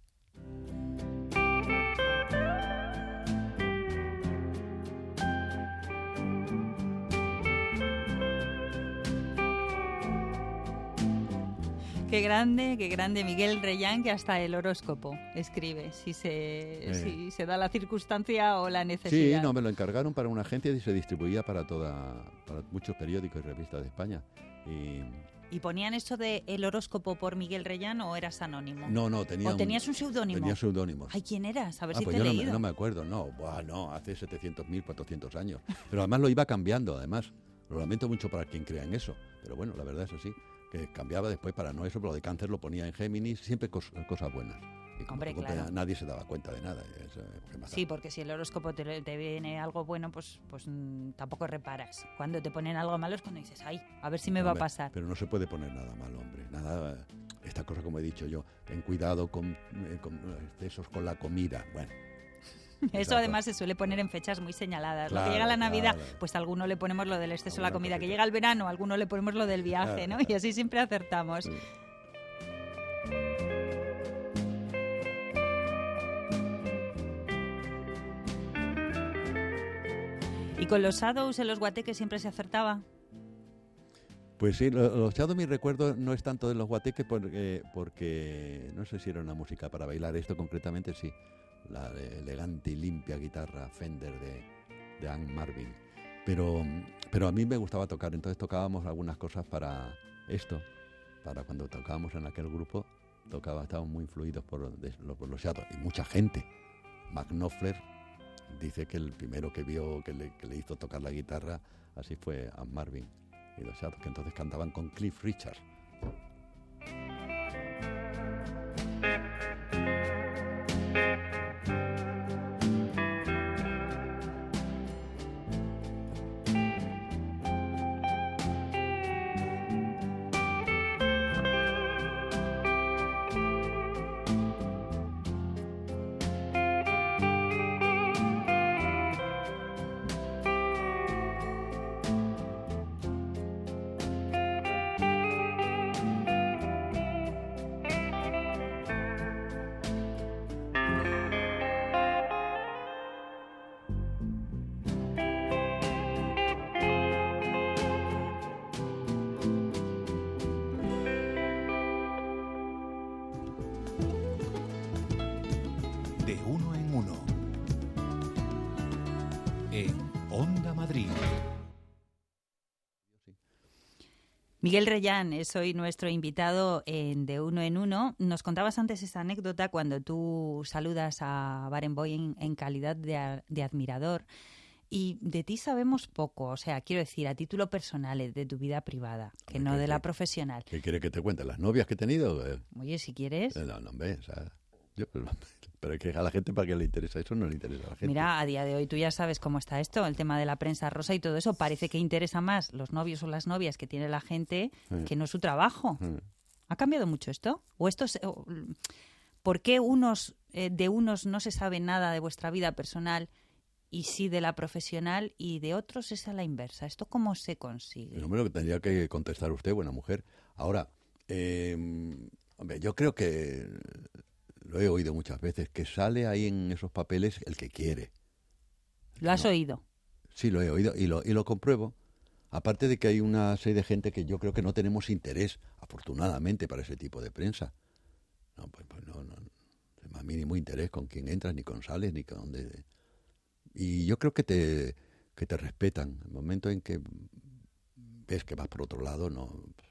Qué grande, qué grande Miguel Reyán, que hasta el horóscopo escribe, si se, eh. si se da la circunstancia o la necesidad. Sí, no, me lo encargaron para una agencia y se distribuía para toda, para muchos periódicos y revistas de España. Y... ¿Y ponían eso de el horóscopo por Miguel Reyán o eras anónimo? No, no, tenía ¿O tenías un seudónimo? Tenía seudónimos. Ay, ¿quién eras? A ver ah, si pues te he yo leído. No, no me acuerdo, no, buah, no, hace setecientos mil, cuatrocientos años. Pero además lo iba cambiando, además. Lo lamento mucho para quien crea en eso. Pero bueno, la verdad es así, que cambiaba después para no eso, pero lo de cáncer lo ponía en Géminis, siempre cos, cosas buenas. Y Hombre, claro. Nadie se daba cuenta de nada. Eso, sí, porque si el horóscopo te, te viene algo bueno, pues, pues mmm, tampoco reparas. Cuando te ponen algo malo es cuando dices, ay, a ver si me no, va hombre, a pasar. Pero no se puede poner nada malo, hombre. Nada, esta cosa como he dicho yo, ten cuidado con, eh, con excesos con la comida. Bueno. Eso además se suele poner en fechas muy señaladas. Claro, lo que llega la Navidad, claro. Pues a alguno le ponemos lo del exceso de la comida. Cosita. Que llega el verano, a alguno le ponemos lo del viaje, claro, ¿no? Y así siempre acertamos. Sí. ¿Y con los shadows en los guateques siempre se acertaba? Pues sí, los shadows, mi recuerdo no es tanto de los guateques porque, porque no sé si era una música para bailar, esto concretamente sí. La elegante y limpia guitarra Fender de, de Ann Marvin. Pero, pero a mí me gustaba tocar, entonces tocábamos algunas cosas para esto, para cuando tocábamos en aquel grupo, tocaba, estábamos muy influidos por, de, por los shadows. Y mucha gente. Mark Knopfler dice que el primero que vio, que le, que le hizo tocar la guitarra, así fue Ann Marvin y los shadows, que entonces cantaban con Cliff Richard. Madrid. Miguel Reyán es hoy nuestro invitado en De Uno en Uno. Nos contabas antes esa anécdota cuando tú saludas a Barenboim en, en calidad de, de admirador. Y de ti sabemos poco, o sea, quiero decir, a título personal, de tu vida privada, que no de la profesional. ¿Qué quiere que te cuente? ¿Las novias que he tenido? Oye, si quieres. No, no, hombre, o sea, yo, pero, pero es que a la gente, ¿para qué le interesa eso? No le interesa a la gente. Mira, a día de hoy tú ya sabes cómo está esto, el tema de la prensa rosa y todo eso. Parece que interesa más los novios o las novias que tiene la gente sí. que no su trabajo. Sí. ¿Ha cambiado mucho esto? ¿O esto es, o, ¿Por qué unos eh, de unos no se sabe nada de vuestra vida personal y sí de la profesional, y de otros es a la inversa? ¿Esto cómo se consigue? Lo primero que tendría que contestar usted, buena mujer. Ahora, eh, hombre, yo creo que, lo he oído muchas veces, que sale ahí en esos papeles el que quiere. ¿Lo has no. oído? Sí, lo he oído y lo, y lo compruebo. Aparte de que hay una serie de gente que yo creo que no tenemos interés, afortunadamente, para ese tipo de prensa. No, pues, pues no, no, no más mínimo interés con quién entras, ni con sales, ni con dónde... Y yo creo que te que te respetan. El momento en que ves que vas por otro lado, no.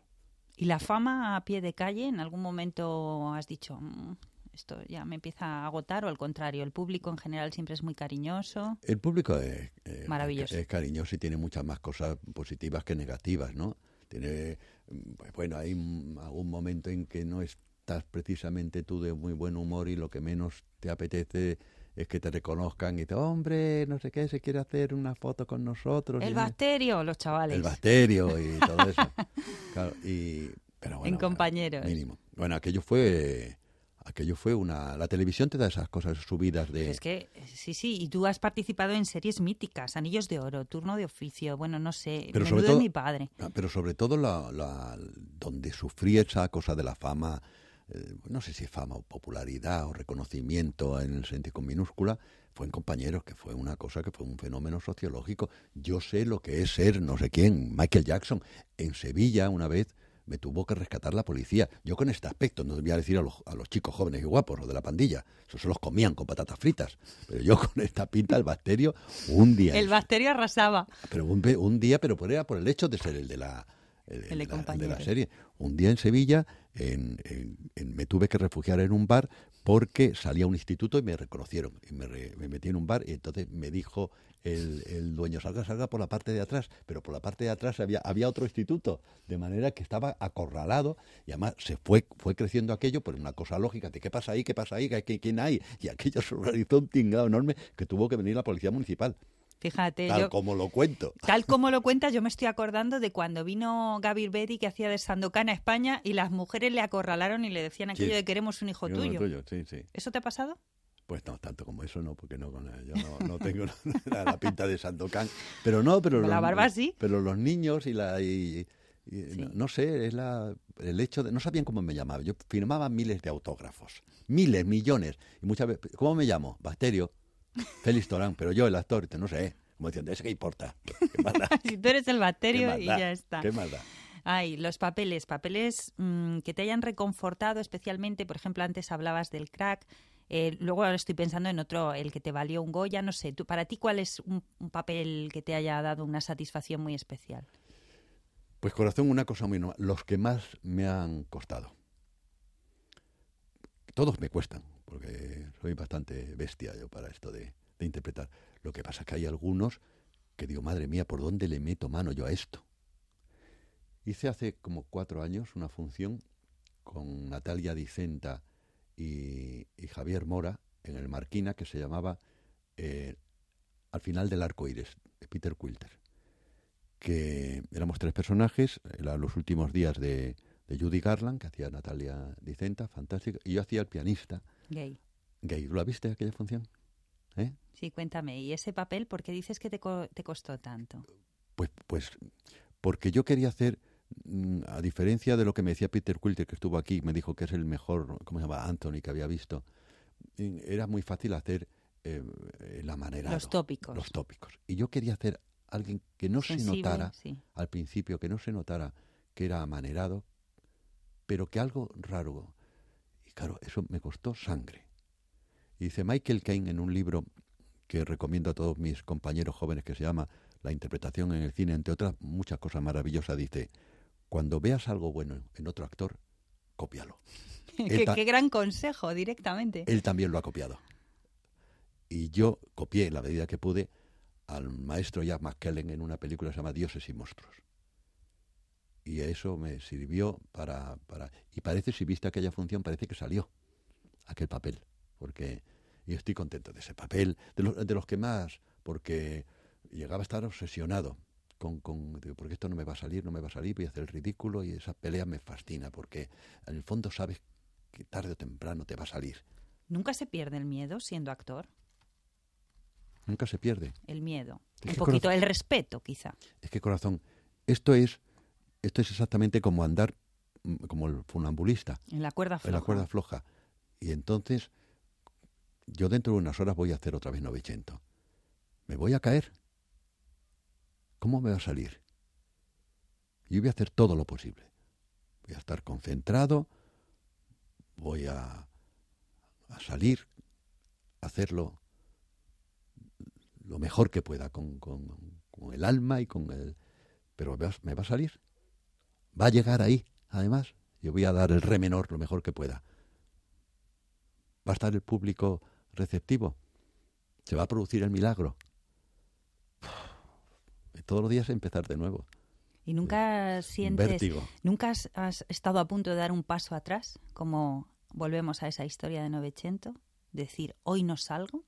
¿Y la fama a pie de calle? ¿En algún momento has dicho, mmm, esto ya me empieza a agotar, o al contrario, el público en general siempre es muy cariñoso? El público es, eh, maravilloso. Es, es cariñoso y tiene muchas más cosas positivas que negativas, ¿no? Tiene, pues bueno, hay algún momento en que no estás precisamente tú de muy buen humor y lo que menos te apetece es que te reconozcan y dicen, hombre, no sé qué, se quiere hacer una foto con nosotros. El y bacterio, los chavales. El bacterio y todo eso. Claro, y, pero bueno, en compañeros. Mínimo. Bueno, aquello fue... Aquello fue una... La televisión te da esas cosas subidas de... Es que, sí, sí, y tú has participado en series míticas, Anillos de Oro, Turno de Oficio, bueno, no sé, pero Menudo sobre todo, de mi padre. Pero sobre todo la, la, donde sufrí esa cosa de la fama, eh, no sé si fama o popularidad o reconocimiento en el sentido con minúscula, fue en Compañeros, que fue una cosa que fue un fenómeno sociológico. Yo sé lo que es ser no sé quién, Michael Jackson. En Sevilla, una vez... me tuvo que rescatar la policía. Yo con este aspecto, no debía decir a los, a los chicos jóvenes y guapos, los de la pandilla, eso se los comían con patatas fritas. Pero yo con esta pinta, el bacterio, un día... El bacterio arrasaba. Pero un, un día, pero era por el hecho de ser el de la, el, el de, la, de la serie. Un día en Sevilla, en, en, en, me tuve que refugiar en un bar porque salía a un instituto y me reconocieron. Y me, re, me metí en un bar y entonces me dijo... El, el dueño, salga, salga por la parte de atrás, pero por la parte de atrás había, había otro instituto, de manera que estaba acorralado, y además se fue, fue creciendo aquello por una cosa lógica, de qué pasa ahí, qué pasa ahí, ¿Qué, quién hay, y aquello se organizó un tingado enorme que tuvo que venir la policía municipal. Fíjate, tal yo, como lo cuento. Tal como lo cuentas, yo me estoy acordando de cuando vino Gaby Betty, que hacía de Sandokan a España, y las mujeres le acorralaron y le decían aquello sí. de queremos un hijo tuyo. tuyo sí, sí. ¿Eso te ha pasado? Pues no, tanto como eso no, porque no, yo no, no tengo la, la pinta de Sandokan. Pero no, pero... Con la los, barba sí. Pero los niños y la... Y, y, sí. no, no sé, es la, el hecho de... No sabían cómo me llamaba. Yo firmaba miles de autógrafos. Miles, millones. Y muchas veces... ¿Cómo me llamo? Bacterio. Félix Torán. Pero yo, el actor, no sé. Como diciendo, ¿eso qué importa? ¿Qué más da? Si tú eres el bacterio y ya está. ¿Qué más da? Ay, los papeles. Papeles mmm, que te hayan reconfortado especialmente. Por ejemplo, antes hablabas del Crack. Eh, luego ahora estoy pensando en otro, el que te valió un Goya, no sé. Tú, para ti, ¿cuál es un, un papel que te haya dado una satisfacción muy especial? Pues corazón, una cosa muy normal. Los que más me han costado. Todos me cuestan, porque soy bastante bestia yo para esto de, de interpretar. Lo que pasa es que hay algunos que digo, madre mía, ¿por dónde le meto mano yo a esto? Hice hace como cuatro años una función con Natalia Dicenta Y, y Javier Mora en el Marquina, que se llamaba eh, Al final del arco iris, de Peter Quilter, que éramos tres personajes, eran los últimos días de, de Judy Garland, que hacía Natalia Dicenta, fantástica, y yo hacía el pianista gay. Gay. ¿Lo viste aquella función? ¿Eh? Sí, cuéntame, ¿y ese papel por qué dices que te, co- te costó tanto? Pues, pues porque yo quería hacer, a diferencia de lo que me decía Peter Quilter, que estuvo aquí, me dijo que es el mejor, ¿cómo se llama? Anthony, que había visto. Era muy fácil hacer eh, el amanerado. Los tópicos. Los tópicos. Y yo quería hacer alguien que no sensible, se notara, sí. al principio, que no se notara que era amanerado, pero que algo raro. Y claro, eso me costó sangre. Y dice Michael Caine en un libro que recomiendo a todos mis compañeros jóvenes, que se llama la interpretación en el cine, entre otras muchas cosas maravillosas, dice, cuando veas algo bueno en otro actor, cópialo. qué, ta- qué gran consejo, directamente. Él también lo ha copiado. Y yo copié, en la medida que pude, al maestro Jack McKellen en una película que se llama Dioses y monstruos. Y eso me sirvió para, para... Y parece, si viste aquella función, parece que salió aquel papel. Porque yo estoy contento de ese papel, de los, de los que más, porque llegaba a estar obsesionado con, con... Porque esto no me va a salir, no me va a salir, voy a hacer el ridículo, y esa pelea me fascina, porque en el fondo sabes que tarde o temprano te va a salir. ¿Nunca se pierde el miedo siendo actor? Nunca se pierde. El miedo. Es Un que poquito, corazón, el respeto, quizá. Es que, corazón, esto es... Esto es exactamente como andar, como el funambulista. En la cuerda floja. En la cuerda floja. Y entonces, yo dentro de unas horas voy a hacer otra vez Novecento. ¿Me voy a caer? ¿Cómo me va a salir? Yo voy a hacer todo lo posible. Voy a estar concentrado, voy a, a salir, a hacerlo lo mejor que pueda, con, con, con el alma y con el... Pero me va, me va a salir. Va a llegar ahí, además. Yo voy a dar el re menor lo mejor que pueda. Va a estar el público receptivo. Se va a producir el milagro. Todos los días empezar de nuevo. ¿Y nunca sientes... Vértigo. ¿Nunca has, has estado a punto de dar un paso atrás? Como volvemos a esa historia de Novecento. Decir, hoy no salgo.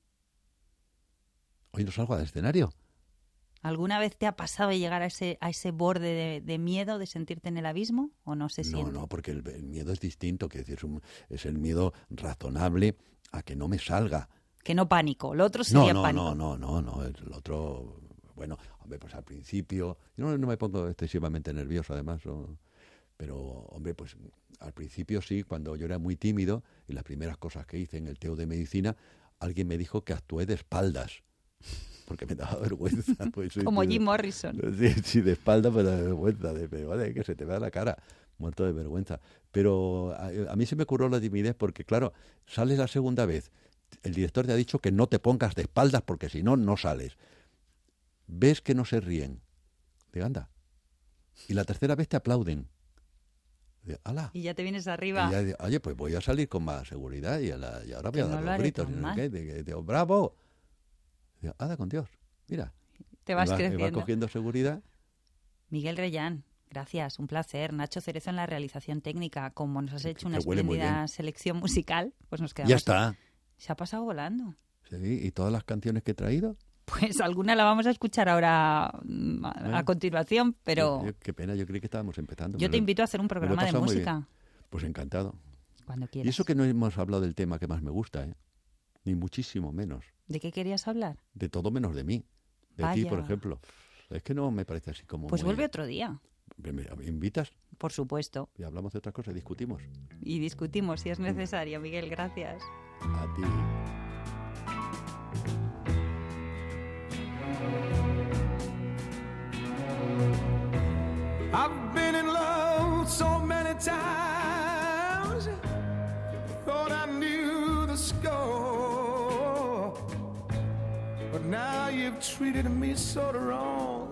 Hoy no salgo al escenario. ¿Alguna vez te ha pasado de llegar a ese, a ese borde de, de miedo, de sentirte en el abismo, o no se siente? No, no, porque el, el miedo es distinto, que es, decir, es, un, es el miedo razonable a que no me salga. Que no pánico, lo otro sería no, no, pánico. No, no, no, no, el otro, bueno, hombre, pues al principio, yo no, no me pongo excesivamente nervioso además, no, pero hombre, pues al principio sí, cuando yo era muy tímido, y las primeras cosas que hice en el T E U de Medicina, alguien me dijo que actué de espaldas. Porque me daba vergüenza. Pues, Como sí, Jim Morrison. Sí, sí, de espalda, pero de vergüenza. De, pero, vale, que se te vea la cara, muerto de vergüenza. Pero a, a mí se me curó la timidez porque, claro, sales la segunda vez. El director te ha dicho que no te pongas de espaldas porque si no, no sales. Ves que no se ríen. Digo, anda. Y la tercera vez te aplauden. Digo, ¡hala! Y ya te vienes arriba. Y ya digo, oye, pues voy a salir con más seguridad y, a la, y ahora voy que a dar no los gritos. Y no sé qué. Digo, ¡bravo! Hada con Dios, mira. Te vas va, creciendo. Va cogiendo seguridad. Miguel Reyán, gracias, un placer. Nacho Cerezo en la realización técnica. Como nos has hecho una huele muy espléndida bien. selección musical, pues nos quedamos. Ya está. Se ha pasado volando. Sí, ¿y todas las canciones que he traído? Pues alguna la vamos a escuchar ahora a, Bueno, a continuación, pero... Yo, yo, qué pena, yo creí que estábamos empezando. Yo te invito a hacer un programa de música. Pues encantado. Cuando quieras. Y eso que no hemos hablado del tema que más me gusta, ¿eh? Ni muchísimo menos. ¿De qué querías hablar? De todo menos de mí. De Vaya. ti, por ejemplo. Es que no me parece así como Pues muy... vuelve otro día. ¿Me, me invitas? Por supuesto. Y hablamos de otras cosas, discutimos. Y discutimos si es necesario, Miguel, gracias. A ti. I've been in love so many times, thought I knew the score, but now you've treated me so wrong,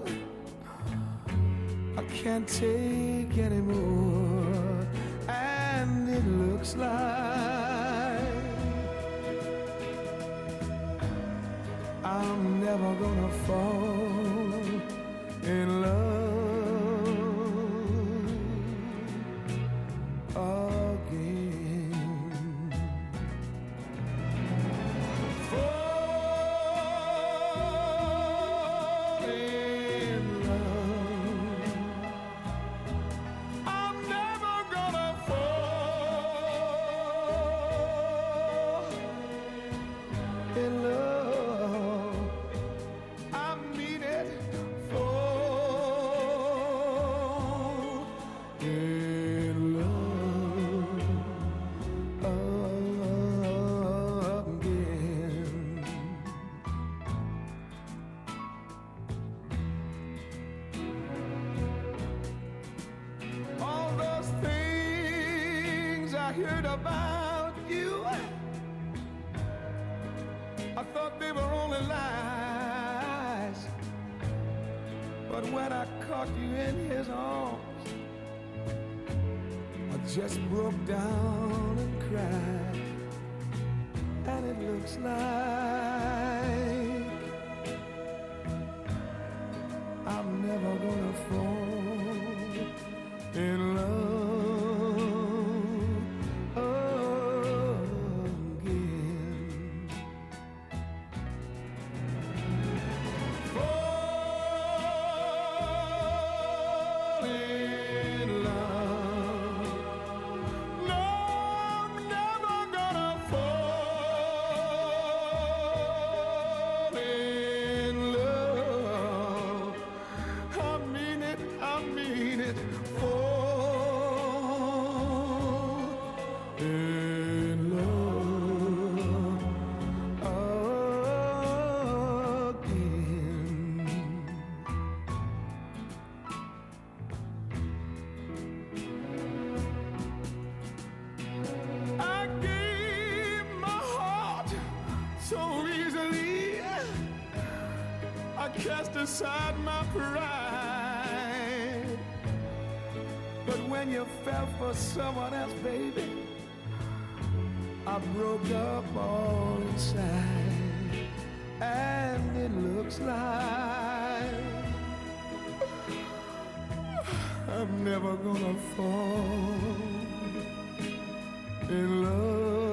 I can't take anymore, and it looks like I'm never gonna fall in love heard about you, I thought they were only lies. But when I caught you in his arms, I just broke down and cried. And it looks like I'm never gonna fall in love again. Fall in love. No, I'm never gonna fall in love. I mean it, I mean it. Fall in love again. I gave my heart so easily. I cast aside my pride. But when you fell for someone else, baby, I broke up all inside. And it looks like I'm never gonna fall in love